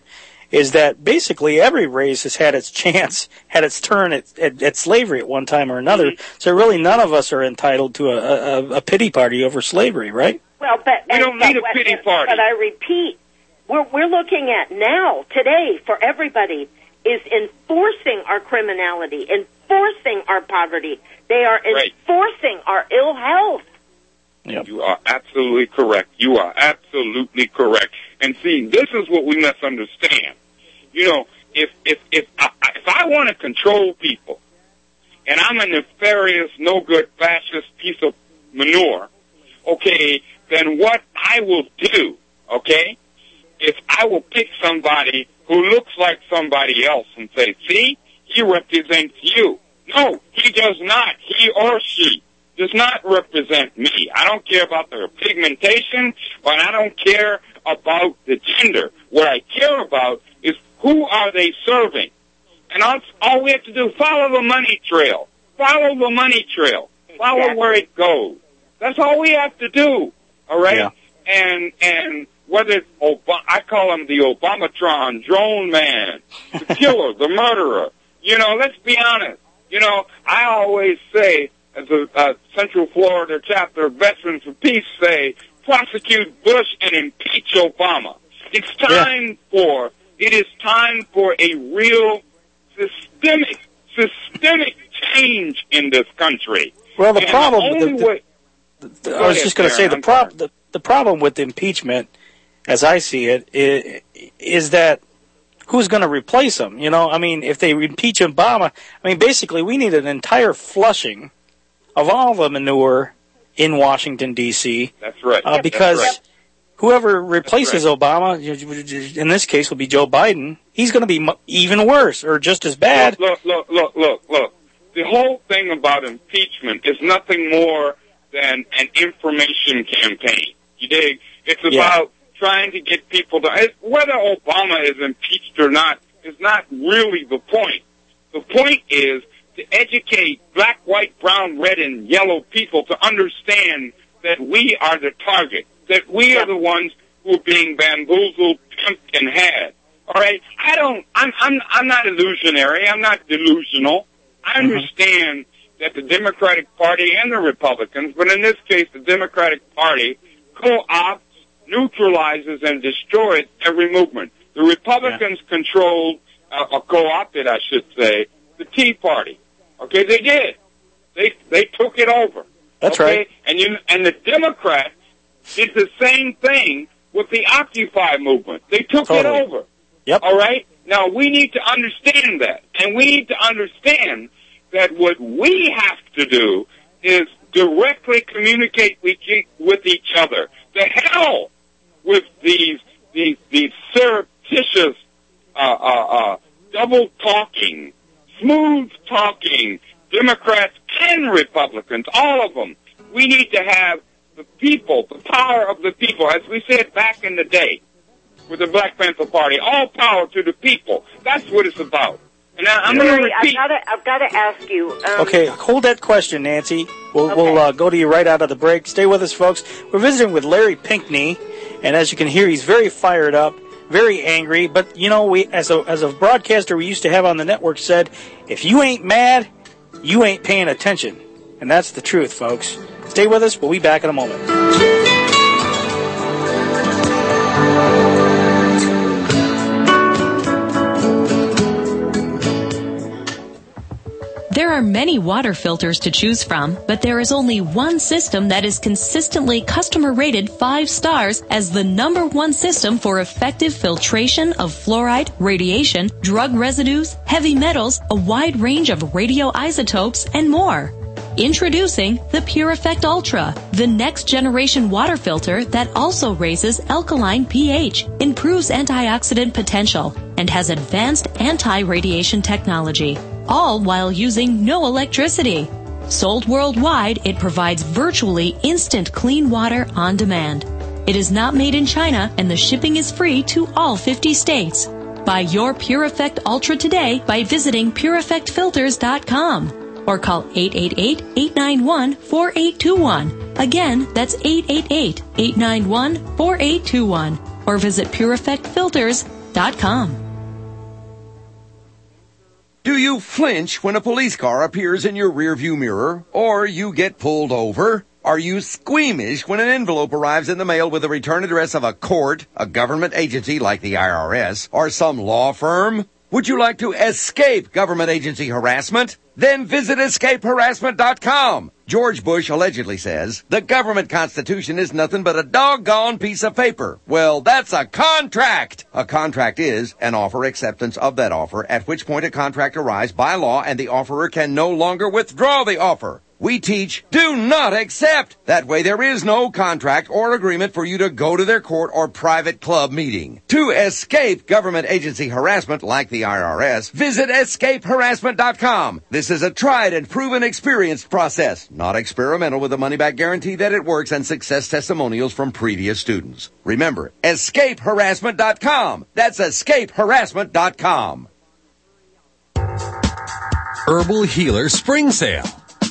is that basically every race has had its chance, had its turn at, at, at slavery at one time or another. Mm-hmm. So really none of us are entitled to a, a, a pity party over slavery, right? Well, but we don't need a pity party. But I repeat, we're, we're looking at now, today, for everybody, is enforcing our criminality, enforcing our poverty. They are right. enforcing our ill health. Yep. You are absolutely correct. You are absolutely correct. And see, this is what we must understand. You know, if if if I, if I want to control people, and I'm a nefarious, no good, fascist piece of manure, okay, then what I will do, okay, is I will pick somebody who looks like somebody else and say, see, he represents you. No, he does not. He or she does not represent me. I don't care about their pigmentation, but I don't care about the gender. What I care about is who are they serving. And all, all we have to do is follow the money trail. Follow the money trail. Follow exactly. where it goes. That's all we have to do. All right? Yeah. And and whether it's Obama, I call him the Obamatron, drone man, the killer, the murderer. You know, let's be honest. You know, I always say, as a uh, Central Florida chapter of Veterans for Peace say, prosecute Bush and impeach Obama. It's time yeah. for, it is time for a real systemic, systemic change in this country. Well, the and problem, the the, the, way, the, the, I was just going to say, the, prob- the, the problem with impeachment, as I see it, is, is that who's going to replace him? You know, I mean, if they impeach Obama, I mean, basically we need an entire flushing of all the manure in Washington, D C That's right. Uh, because That's right. whoever replaces right. Obama, in this case will be Joe Biden, he's going to be even worse or just as bad. Look, look, look, look, look. The whole thing about impeachment is nothing more than an information campaign. You dig? It's about yeah. trying to get people to, whether Obama is impeached or not is not really the point. The point is to educate black, white, brown, red, and yellow people to understand that we are the target, that we are the ones who are being bamboozled, pimped, and had. All right? I don't, I'm, I'm, I'm not illusionary. I'm not delusional. I understand mm-hmm. that the Democratic Party and the Republicans, but in this case, the Democratic Party co-opts, neutralizes, and destroys every movement. The Republicans yeah. controlled, uh, or co-opted, I should say, the Tea Party. Okay, they did. They they took it over. That's okay? right. And you and the Democrats did the same thing with the Occupy movement. They took totally. it over. Yep. All right? Now, we need to understand that. And we need to understand that what we have to do is directly communicate with with each other. The hell with these these these surreptitious, uh, uh, uh, double-talking, smooth-talking Democrats and Republicans, all of them. We need to have the people, the power of the people, as we said back in the day with the Black Panther Party, all power to the people. That's what it's about. And I, I'm going to repeat. I've got to, I've got to ask you. Um, okay, hold that question, Nancy. We'll, okay. we'll uh, go to you right out of the break. Stay with us, folks. We're visiting with Larry Pinckney, and as you can hear, he's very fired up, very angry. But, you know, we as a, as a broadcaster we used to have on the network said, if you ain't mad, you ain't paying attention. And that's the truth, folks. Stay with us. We'll be back in a moment. There are many water filters to choose from, but there is only one system that is consistently customer rated five stars as the number one system for effective filtration of fluoride, radiation, drug residues, heavy metals, a wide range of radioisotopes, and more. Introducing the PureEffect Ultra, the next generation water filter that also raises alkaline pH, improves antioxidant potential, and has advanced anti-radiation technology, all while using no electricity. Sold worldwide, it provides virtually instant clean water on demand. It is not made in China, and the shipping is free to all fifty states. Buy your PureEffect Ultra today by visiting pure effect filters dot com. Or call eight eight eight, eight nine one, four eight two one. Again, that's eight eight eight, eight nine one, four eight two one. Or visit pure effect filters dot com. Do you flinch when a police car appears in your rearview mirror or you get pulled over? Are you squeamish when an envelope arrives in the mail with the return address of a court, a government agency like the I R S, or some law firm? Would you like to escape government agency harassment? Then visit escape harassment dot com. George Bush allegedly says, the government constitution is nothing but a doggone piece of paper. Well, that's a contract. A contract is an offer acceptance of that offer, at which point a contract arrives by law and the offerer can no longer withdraw the offer. We teach, do not accept. That way there is no contract or agreement for you to go to their court or private club meeting. To escape government agency harassment like the I R S, visit escape harassment dot com. This is a tried and proven experienced process, not experimental, with a money-back guarantee that it works and success testimonials from previous students. Remember, escape harassment dot com. That's escape harassment dot com. Herbal Healer Spring Sale.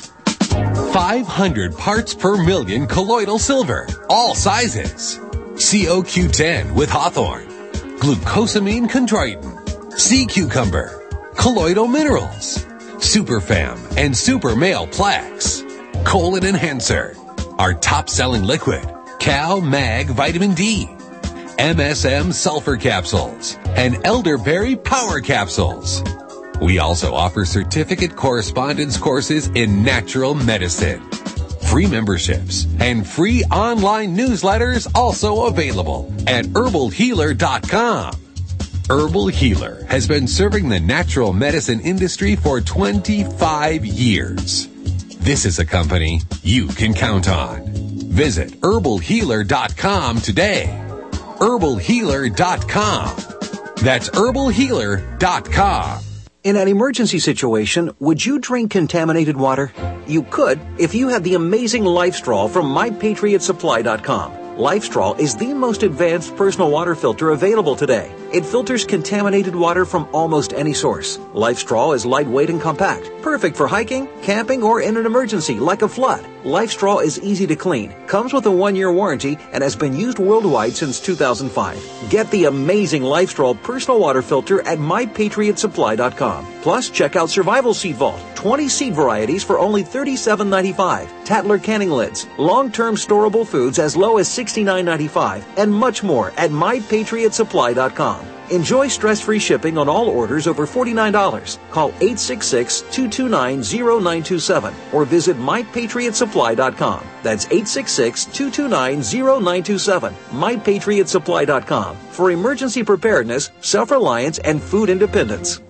five hundred parts per million colloidal silver, all sizes. C O Q ten with Hawthorne, glucosamine chondroitin, sea cucumber, colloidal minerals, Superfam and Super Male Plaques, colon enhancer, our top-selling liquid, Cal Mag Vitamin D, M S M sulfur capsules, and elderberry power capsules. We also offer certificate correspondence courses in natural medicine. Free memberships and free online newsletters also available at herbal healer dot com. Herbal Healer has been serving the natural medicine industry for twenty-five years. This is a company you can count on. Visit herbal healer dot com today. herbal healer dot com. That's herbal healer dot com. In an emergency situation, would you drink contaminated water? You could if you had the amazing LifeStraw from my patriot supply dot com. LifeStraw is the most advanced personal water filter available today. It filters contaminated water from almost any source. LifeStraw is lightweight and compact, perfect for hiking, camping, or in an emergency like a flood. LifeStraw is easy to clean, comes with a one-year warranty, and has been used worldwide since two thousand five. Get the amazing LifeStraw personal water filter at my patriot supply dot com. Plus, check out Survival Seed Vault, twenty seed varieties for only thirty-seven ninety-five, Tatler canning lids, long-term storable foods as low as sixty-nine ninety-five, and much more at my patriot supply dot com. Enjoy stress-free shipping on all orders over forty-nine dollars. Call eight six six, two two nine, zero nine two seven or visit my patriot supply dot com. That's eight six six, two two nine, zero nine two seven. my patriot supply dot com for emergency preparedness, self-reliance, and food independence.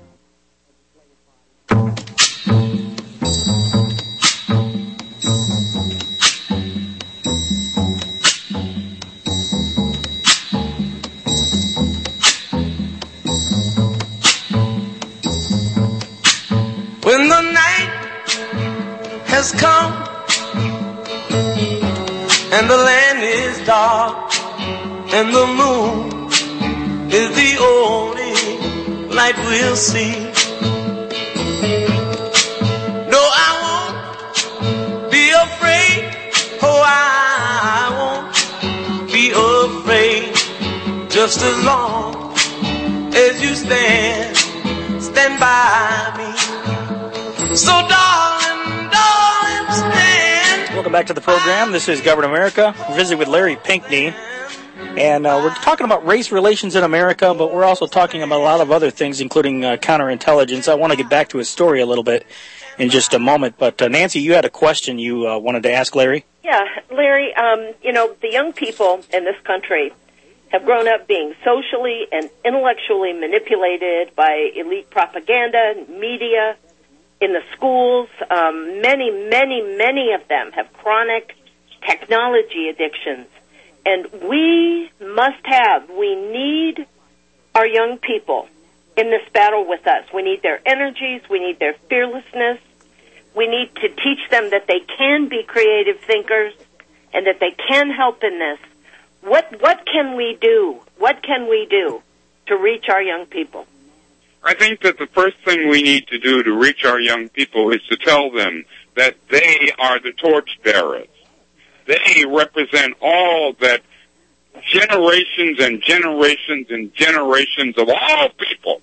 When the night has come and the land is dark and the moon is the only light we'll see. No, I won't be afraid. Oh, I won't be afraid. Just as long as you stand, stand by me. So darling, darling, stand. Welcome back to the program. This is Govern America. We're visiting with Larry Pinkney. And uh, we're talking about race relations in America, but we're also talking about a lot of other things, including uh, counterintelligence. I want to get back to his story a little bit in just a moment. But, uh, Nancy, you had a question you uh, wanted to ask Larry? Yeah, Larry, um, you know, the young people in this country have grown up being socially and intellectually manipulated by elite propaganda, media, in the schools. Um, many, many, many of them have chronic technology addictions. And we must have, we need our young people in this battle with us. We need their energies. We need their fearlessness. We need to teach them that they can be creative thinkers and that they can help in this. What, what can we do? What can we do to reach our young people? I think that the first thing we need to do to reach our young people is to tell them that they are the torchbearers. They represent all that generations and generations and generations of all people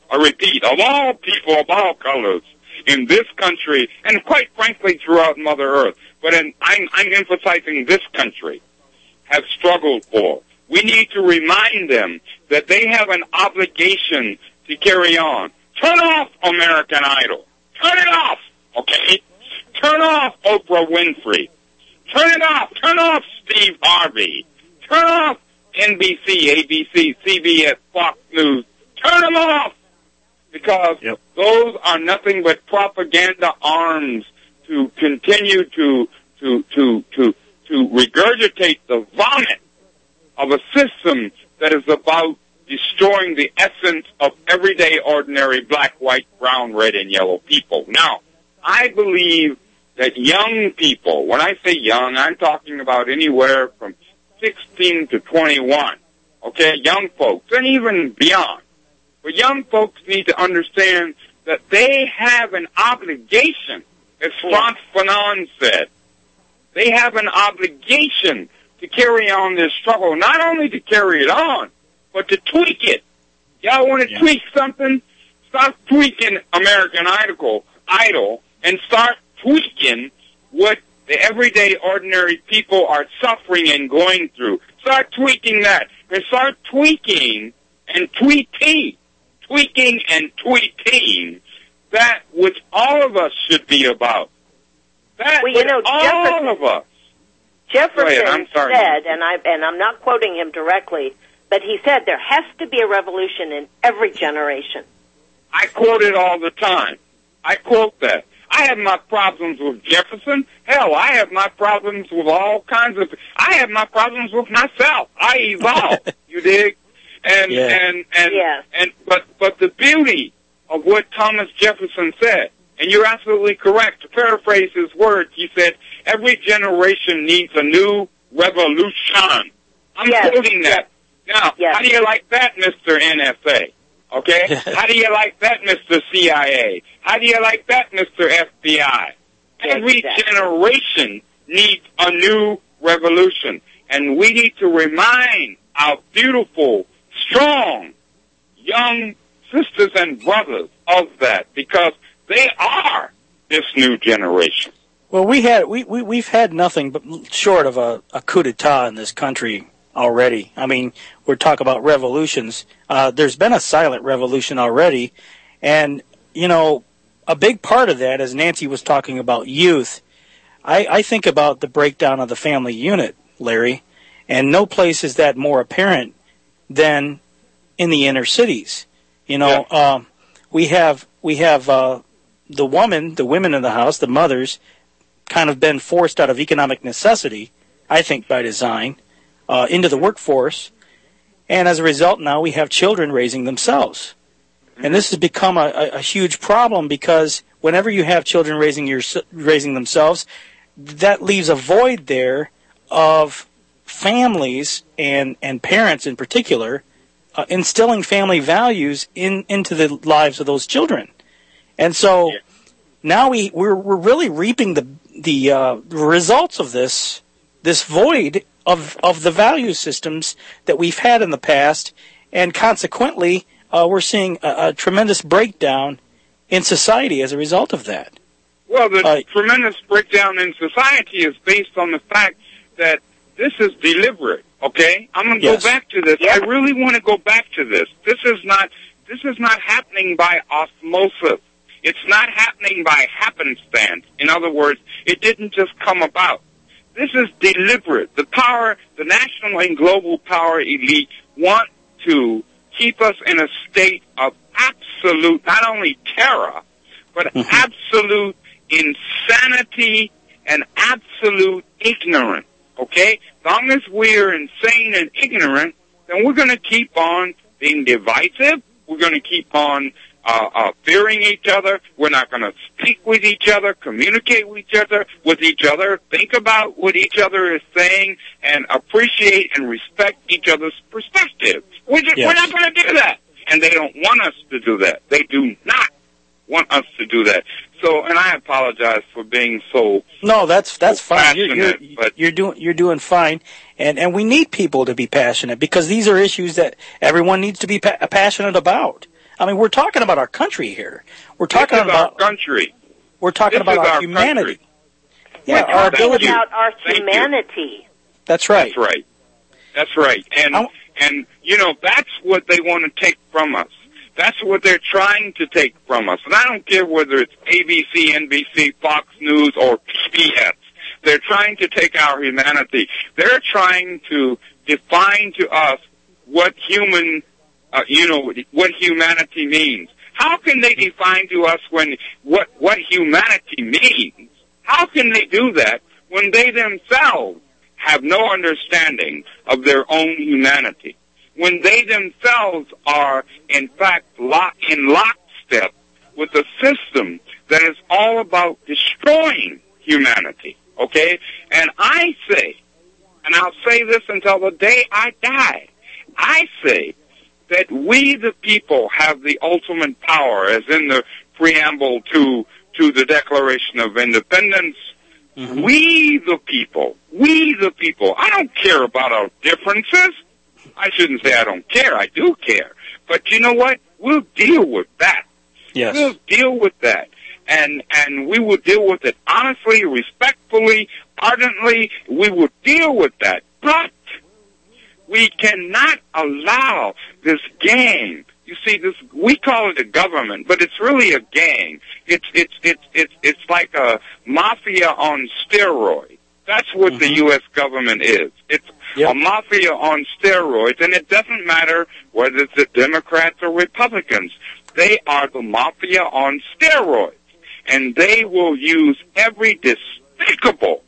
I repeat, of all people, of all colors in this country, and quite frankly throughout Mother Earth, but in, I'm, I'm emphasizing this country, have struggled for. We need to remind them that they have an obligation to carry on. Turn off American Idol. Turn it off, okay? Turn off Oprah Winfrey. Turn it off. Turn off Steve Harvey. Turn off N B C, A B C, C B S, Fox News. Turn them off, because yep. those are nothing but propaganda arms to continue to to to to to regurgitate the vomit of a system that is about destroying the essence of everyday, ordinary black, white, brown, red, and yellow people. Now, I believe that young people, when I say young, I'm talking about anywhere from sixteen to twenty-one, okay, young folks, and even beyond. But young folks need to understand that they have an obligation, as Frantz Fanon said. They have an obligation to carry on this struggle, not only to carry it on, but to tweak it. Y'all want to yeah. tweak something? Start tweaking American Idol, Idol, and start tweaking what the everyday, ordinary people are suffering and going through. Start tweaking that. And start tweaking and tweeting, tweaking and tweeting that which all of us should be about. That well, you know, all Jefferson, of us. Jefferson I'm sorry. said, and, I, and I'm not quoting him directly, but he said there has to be a revolution in every generation. I quote it all the time. I quote that. I have my problems with Jefferson. Hell, I have my problems with all kinds of... I have my problems with myself. I evolve. You dig? And, yeah. and, and, yeah. and, but, but the beauty of what Thomas Jefferson said, and you're absolutely correct, to paraphrase his words, he said, every generation needs a new revolution. I'm yes. quoting that. Now, yes. how do you like that, Mister N S A? Okay? How do you like that, Mister C I A? How do you like that, Mister F B I? Every exactly. generation needs a new revolution. And we need to remind our beautiful, strong, young sisters and brothers of that, because they are this new generation. Well, we had we, we we've had nothing but short of a, a coup d'etat in this country already. I mean, we're talking about revolutions. Uh, there's been a silent revolution already, and you know, a big part of that, as Nancy was talking about youth, I, I think about the breakdown of the family unit, Larry, and no place is that more apparent than in the inner cities. You know, yeah. um, we have we have uh, the woman, the women in the house, the mothers, kind of been forced out of economic necessity, I think by design, uh, into the workforce, and as a result now we have children raising themselves. And this has become a, a, a huge problem, because whenever you have children raising your, raising themselves, that leaves a void there of families and, and parents in particular uh, instilling family values in into the lives of those children. And so yeah. now we, we're, we're really reaping the the uh, results of this this void of of the value systems that we've had in the past, and consequently uh, we're seeing a, a tremendous breakdown in society as a result of that. Well, the uh, tremendous breakdown in society is based on the fact that this is deliberate. Okay, I'm going to yes. go back to this. Yeah. I really want to go back to this. This is not this is not happening by osmosis. It's not happening by happenstance. In other words, it didn't just come about. This is deliberate. The power, the national and global power elite want to keep us in a state of absolute, not only terror, but mm-hmm. absolute insanity and absolute ignorance. Okay? As long as we're insane and ignorant, then we're going to keep on being divisive. We're going to keep on Uh, uh, fearing each other. We're not going to speak with each other, communicate with each other, with each other, think about what each other is saying, and appreciate and respect each other's perspective. We're, just, yes. we're not going to do that. And they don't want us to do that. They do not want us to do that. So, and I apologize for being so No, that's that's so fine. You're, you're, but you're doing you're doing fine, and and we need people to be passionate, because these are issues that everyone needs to be pa- passionate about. I mean, we're talking about our country here. We're talking this is about our country. We're talking this about our, our humanity. Country. Yeah, we're our talking ability. about our Thank humanity. You. That's right. That's right. That's right. And I'm, and you know that's what they want to take from us. That's what they're trying to take from us. And I don't care whether it's A B C, N B C, Fox News, or P B S. They're trying to take our humanity. They're trying to define to us what human, uh, you know, what humanity means. How can they define to us when what what humanity means? How can they do that when they themselves have no understanding of their own humanity? When they themselves are, in fact, lock, in lockstep with a system that is all about destroying humanity, okay? And I say, and I'll say this until the day I die, I say that we the people have the ultimate power, as in the preamble to, to the Declaration of Independence. Mm-hmm. We the people, we the people, I don't care about our differences. I shouldn't say I don't care. I do care. But you know what? We'll deal with that. Yes. We'll deal with that. And and we will deal with it honestly, respectfully, ardently. We will deal with that. But we cannot allow this gang. You see, this we call it a government, but it's really a gang. It's it's it's it's it's like a mafia on steroids. That's what mm-hmm. the U S government is. It's yep. a mafia on steroids, and it doesn't matter whether it's the Democrats or Republicans. They are the mafia on steroids, and they will use every despicable,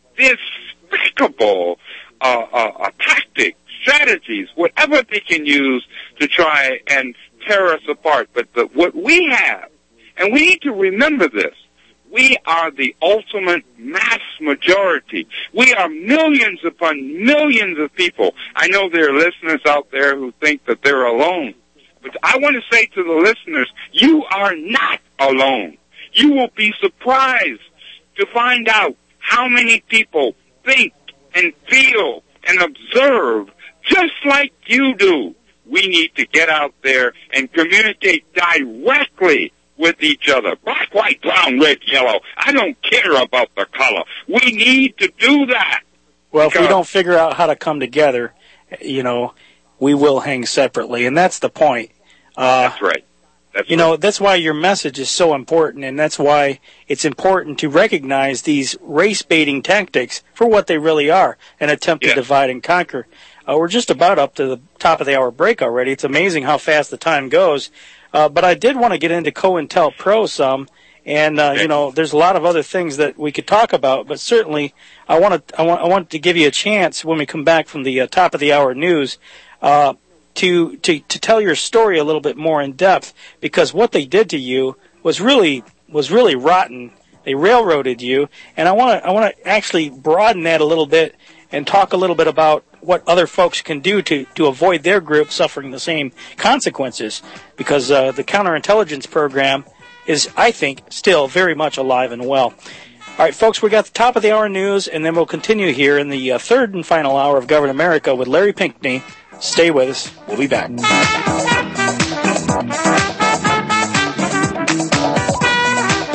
despicable uh, uh, uh, tactic, strategies, whatever they can use to try and tear us apart. But the, what we have, and we need to remember this, we are the ultimate mass majority. We are millions upon millions of people. I know there are listeners out there who think that they're alone. But I want to say to the listeners, you are not alone. You will be surprised to find out how many people think and feel and observe just like you do. We need to get out there and communicate directly with each other. Black, white, brown, red, yellow. I don't care about the color. We need to do that. Well, if we don't figure out how to come together, you know, we will hang separately, and that's the point. Uh, that's right. That's you right. know, that's why your message is so important, and that's why it's important to recognize these race-baiting tactics for what they really are, an attempt yes. to divide and conquer. Uh, we're just about up to the top of the hour break already. It's amazing how fast the time goes. Uh, but I did want to get into COINTELPRO some, and uh, okay. you know, there's a lot of other things that we could talk about. But certainly, I want to I want I want to give you a chance when we come back from the uh, top of the hour news uh, to to to tell your story a little bit more in depth, because what they did to you was really was really rotten. They railroaded you, and I want to I want to actually broaden that a little bit and talk a little bit about what other folks can do to, to avoid their group suffering the same consequences, because uh, the counterintelligence program is, I think, still very much alive and well. All right, folks, we got the top of the hour news, and then we'll continue here in the uh, third and final hour of Govern America with Larry Pinckney. Stay with us. We'll be back.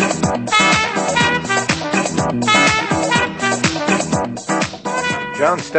John